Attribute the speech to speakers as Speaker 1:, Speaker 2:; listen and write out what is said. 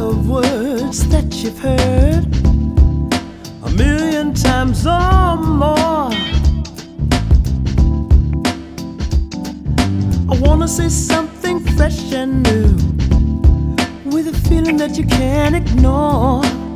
Speaker 1: of words that you've heard a million times or more. I wanna say something fresh and new with a feeling that you can't ignore.